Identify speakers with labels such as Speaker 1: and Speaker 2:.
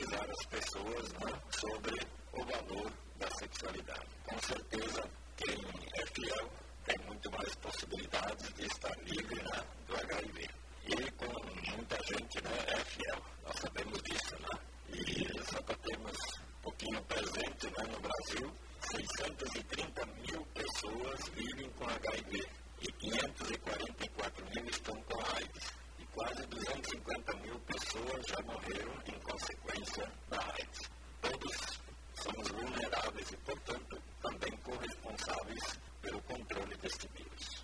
Speaker 1: conscientizar as pessoas, né, sobre o valor da sexualidade. Com certeza, quem é fiel tem muito mais possibilidades de estar livre, né, do HIV. E com muita gente, né, é fiel, nós sabemos disso, né? E só para termos um pouquinho presente, né, no Brasil, 630 mil pessoas vivem com HIV e 544 mil estão com AIDS. E quase 250 mil pessoas já morreram em consequência da AIDS. Todos somos vulneráveis e, portanto, também corresponsáveis pelo controle deste vírus.